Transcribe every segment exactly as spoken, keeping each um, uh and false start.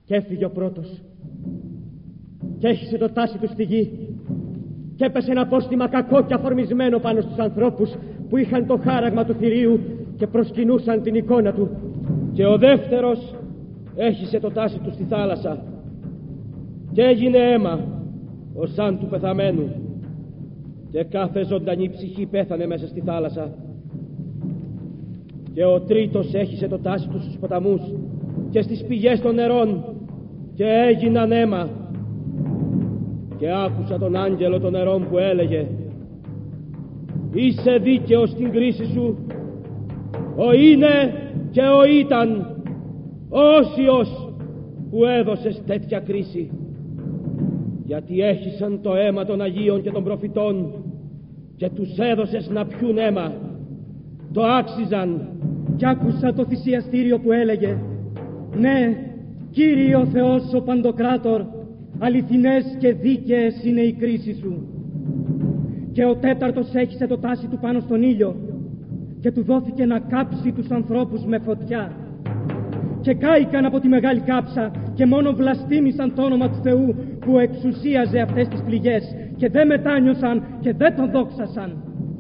Και έφυγε ο πρώτος και έχισε το τάσι του στη γη και έπεσε ένα απόστημα κακό και αφορμισμένο πάνω στους ανθρώπους που είχαν το χάραγμα του θηρίου και προσκυνούσαν την εικόνα του. Και ο δεύτερος έχισε το τάσι του στη θάλασσα και έγινε αίμα ως σαν του πεθαμένου, και κάθε ζωντανή ψυχή πέθανε μέσα στη θάλασσα. Και ο τρίτος έχισε το τάσι του στους ποταμούς και στις πηγές των νερών και έγιναν αίμα. Και άκουσα τον άγγελο των νερών που έλεγε: είσαι δίκαιος στην κρίση σου, ο είναι και ο ήταν, όσιος που έδωσες τέτοια κρίση, γιατί έχισαν το αίμα των Αγίων και των προφητών και τους έδωσες να πιούν αίμα. Το άξιζαν. Κι άκουσα το θυσιαστήριο που έλεγε: ναι, Κύριε ο Θεός ο Παντοκράτορ, αληθινές και δίκαιες είναι η κρίση σου. Και ο τέταρτος έχισε το τάσι του πάνω στον ήλιο και του δόθηκε να κάψει τους ανθρώπους με φωτιά. Και κάηκαν από τη μεγάλη κάψα και μόνο βλαστήμησαν το όνομα του Θεού που εξουσίαζε αυτές τις πληγές, και δεν μετάνιωσαν και δεν τον δόξασαν.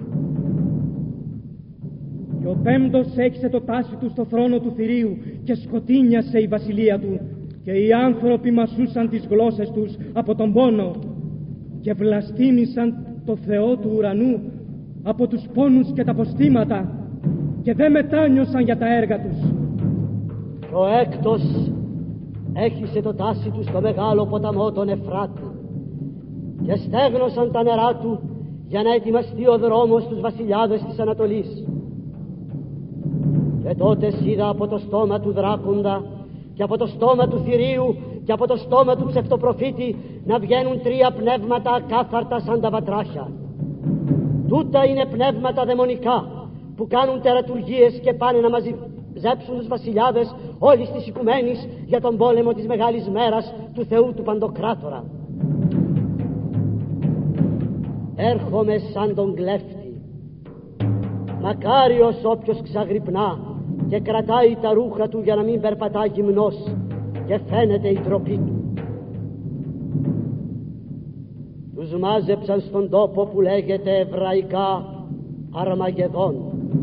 Και ο πέμπτος έχισε το τάσι του στο θρόνο του θηρίου και σκοτίνιασε η βασιλεία του, και οι άνθρωποι μασούσαν τις γλώσσες τους από τον πόνο και βλαστήμησαν το Θεό του ουρανού από τους πόνους και τα ποστήματα, και δεν μετάνιωσαν για τα έργα τους. Ο έκτος έχισε το τάσι του στο μεγάλο ποταμό τον Εφράτη και στέγνωσαν τα νερά του για να ετοιμαστεί ο δρόμος στους βασιλιάδες της Ανατολής. Και τότε είδα από το στόμα του δράκοντα και από το στόμα του θηρίου και από το στόμα του ψευτοπροφήτη να βγαίνουν τρία πνεύματα ακάθαρτα σαν τα βατράχια. Τούτα είναι πνεύματα δαιμονικά που κάνουν τερατουργίες και πάνε να μαζέψουν τους βασιλιάδες όλης της οικουμένης για τον πόλεμο της μεγάλης μέρας του Θεού του Παντοκράτορα. Έρχομαι σαν τον κλέφτη. Μακάριος όποιος ξαγρυπνά και κρατάει τα ρούχα του για να μην περπατά γυμνός και φαίνεται η τροπή του. Τους μάζεψαν στον τόπο που λέγεται εβραϊκά Αρμαγεδόν.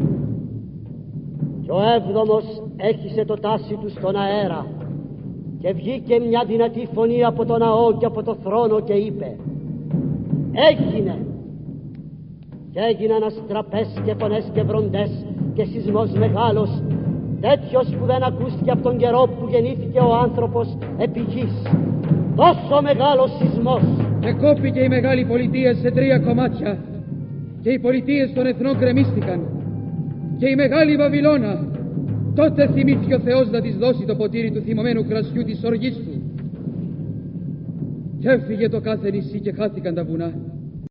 Και ο έβδομος έχισε το τάσι του στον αέρα και βγήκε μια δυνατή φωνή από το ναό και από το θρόνο και είπε: έγινε! Και έγιναν αστραπές και φωνές και βροντές και σεισμός μεγάλος, τέτοιος που δεν ακούστηκε από τον καιρό που γεννήθηκε ο άνθρωπος επί γης. Τόσο μεγάλος σεισμός. Και κόπηκε η μεγάλη πολιτεία σε τρία κομμάτια και οι πολιτείες των εθνών γκρεμίστηκαν. Και η μεγάλη Βαβυλώνα, τότε θυμήθηκε ο Θεός να της δώσει το ποτήρι του θυμωμένου κρασιού της οργής του. Και έφυγε το κάθε νησί και χάθηκαν τα βουνά.